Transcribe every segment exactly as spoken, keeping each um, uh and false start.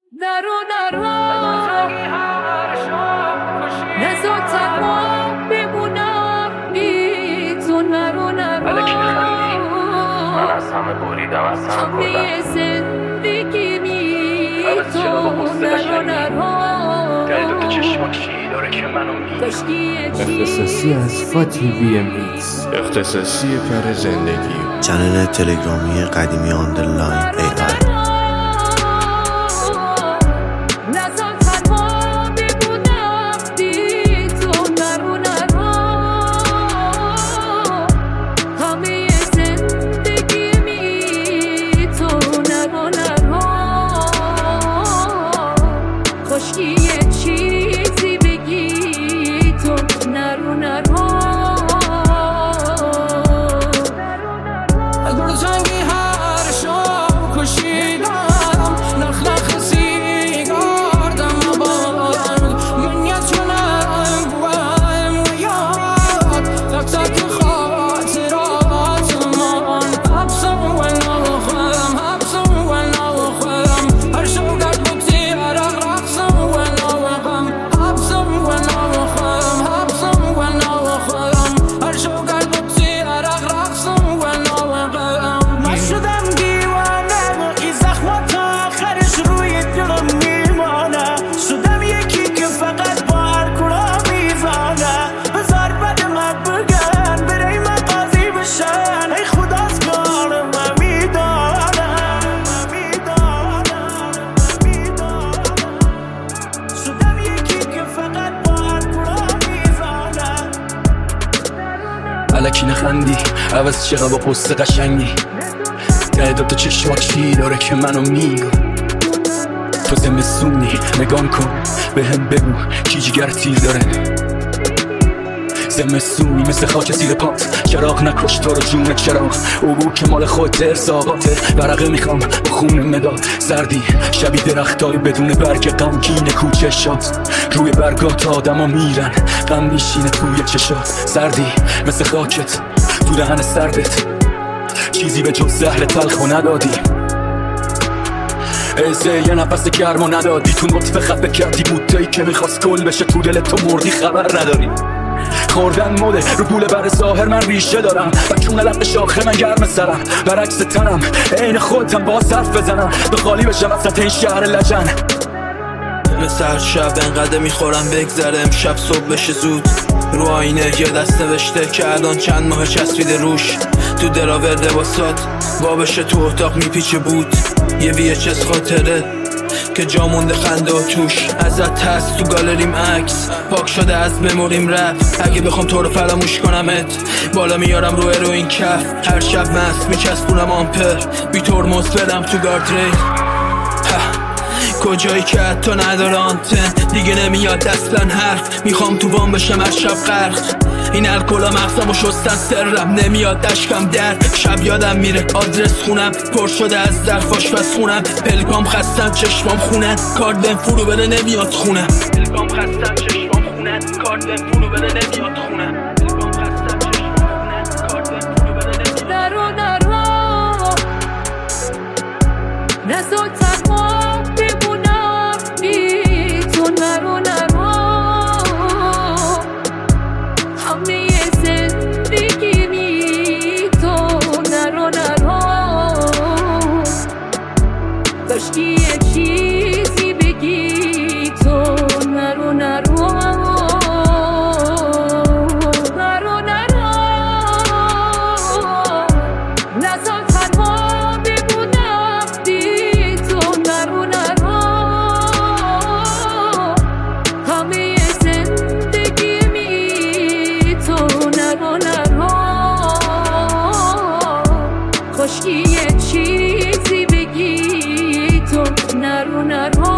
نرو نرو نزار تنها بمونم بی تو. نرو نرو من از همه بریدم، از همه همه زندگی می تو. نرو نرو دل تو چشم کی داره که منو می اختصاصی از فاتی وی ام ایکس، اختصاصی کار زندگی، چنل تلگرامی قدیمی آندرلاین ای آی. الکی نخندی عوض چقدر با قصه قشنگی تعداد تو چشمات چی داره که منو میگه. تو زمستونی نگام کن به هم بگو کی جگر تیر داره. زمستونی مثل خاک زیر پات، چراغ نکش تو رو جون چراغ. او بود که مال خود ارساقاته، ورقه میخوام با خون مداد. سردی شبیه درختای بدون برگ، غمگین کوچه شاد. روی برگات آدم ها میرن، غم میشینه توی چشات. سردی مثل خاکت تو دهن سردت، چیزی به جز زهر تلخو ندادی. ایزه یه نفس گرمو ندادی، تو نطفه خفه کردی بوتهی که میخواست کل بشه. تو دل تو مردی خبر نداری. خوردن موده رو پول بر ظاهر، من ریشه دارم و چون لب شاخه من گرم سرم. برعکس تنم عین خودم با صرف بزنم، به خالی بشم از سطح این شهر لجن. مثل هر شب انقدر میخورم بگذره، امشب صبح بشه زود. رو آینه یه دست نوشته که الان چند ماه چسبیده روش. تو دراور لباسات وا بشه تو اتاق میپیچه بود. یه وی اچ اس خاطره که جا مونده خنده و توش. ازت هست تو گالریم عکس پاک شده از مموریم رفت. اگه بخوام تو رو فراموش کنمت بالا میارم رو اروین کف. هر شب مست میچسبونم آمپر، بی ترمز برم تو گاردریل. کجایی که حتی نداره آنتن، دیگه نمیاد اصلا حرف. میخوام تو وام بشم هر شب غرق. این الکلا مغزمو شستن سرم، نمیاد دشکم درد. شب یادم میره آدرس خونم پر شده از ظرف آشپز خونم. پلکام خستم چشمام خونن، کارت بهم فرو بره نمیاد خونم. پلکام خستم چشمام خونن، کارت بهم فرو بره نمیاد خونم. پلکام خستم چشمام خونن، کارت بهم فرو بره نمیاد. نرو نرو نزار تنها بمونم بی تو. نرو نرو همه زندگی می تو. نرو نرو کاشکی یه چیزی بگی تو. نرو نرو نرو نرو نزار تنها بمونم بی تو. نرو نرو همه زندگی می تو. نرو نرو کاشکی یه چیزی بگی تو. نرو نرو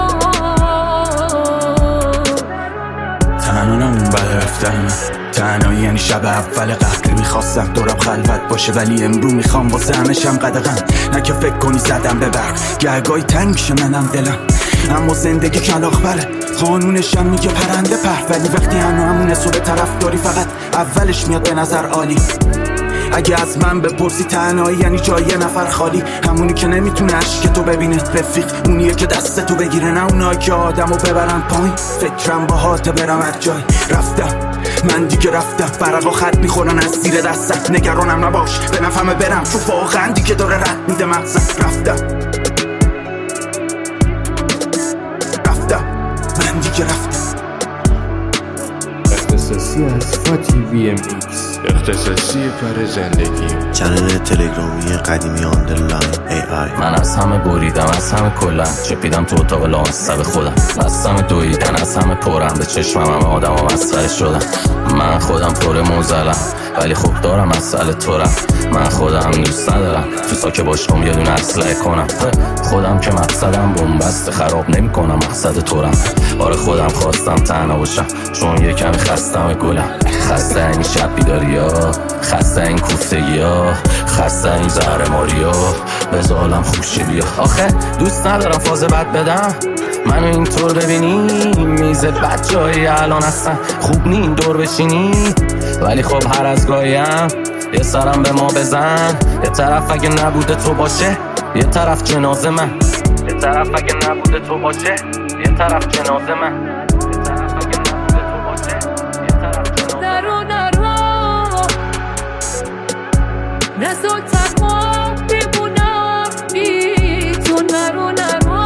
تنانم بعد رفتن، تنهایی یعنی شب اول قهر. میخواستم دورم خلوت باشه ولی امرو میخوام واسه همشم قدغن. نه که فکر کنی زدم به برق، گرگای تنگ میشه منم دلم. اما زندگی کلاغ بره، قانونشم میگه پرنده پر. ولی وقتی هنو همونه سوره طرف داری فقط اولش میاد به نظر عالی. اگه از من بپرسی تنهایی یعنی جای یه نفر خالی، همونی که نمیتونه عشق تو ببینه. رفیق اونیه که دست تو بگیره، نه اونایی که آدمو ببرن پایین. فکرم با هاته برم هر جای. رفتم من دیگه رفتم، برقا خط میخورن از زیر دستت. نگرانم نباش به نفهمه برم، چون واقعا دیگه داره رد میده مغزت. رفتم رفتم من دیگه رفتم. اختصاصی از فاتی وی ام ایکس، اختصاصی کار زندگی. چنل تلگرامی قدیمی آندرلاین ای آی. من از همه بریدم، از همه کلم چپیدم تو اتاق لامصب خودم. از همه دویدن، از همه پرم، به چشمم همه آدم ها مسخره شدم. من خودم پر موزلم ولی خوب دارم مسئله تورم. من خودم دوست ندارم تو ساکه باشم یه دونه اسلحه کنم. خودم که مقصدم بنبست، خراب نمی کنم مقصد تورم. آره خودم خواستم تنها باشم چون یه کمی خستم گلم. خسته این شب بیداری ها، خسته این کوفتگی ها، خسته این زهرماری ها، بذار حالم خوشی بیا. آخه دوست ندارم فاز بد بدم، منو اینطور ببینی میز بد جایی الان هستن. خوب نی این دور بشینی ولی خب هر از گاهیم یه سرم به ما بزن. یه طرف اگه نبوده تو باشه، یه طرف جنازه من. یه طرف اگه نبوده تو باشه، یه طرف جنازه من. یه طرف اگه نبوده تو باشه، یه طرف جنازه من. نرو نرو نزار تنها بمونم بی تو. نرو نرو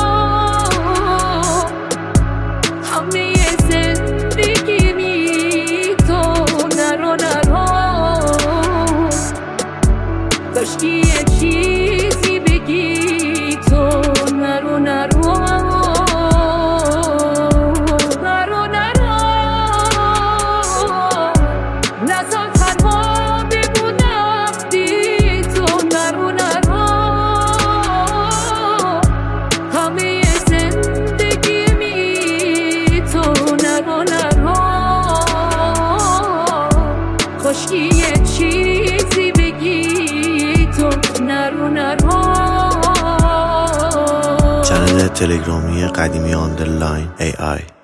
همه زندگی بی تو. نرو نرو کاشکی یه چیزی بگی تو. نرو نرو نرو نرو نزار تنها بمونم بی تو. نرو نرو همه زندگی بی تو. نرو نرو کاشکی یه چیزی بگی تو. نرو نرو. چنل تلگرامی قدیمی آندرلاین ای آی.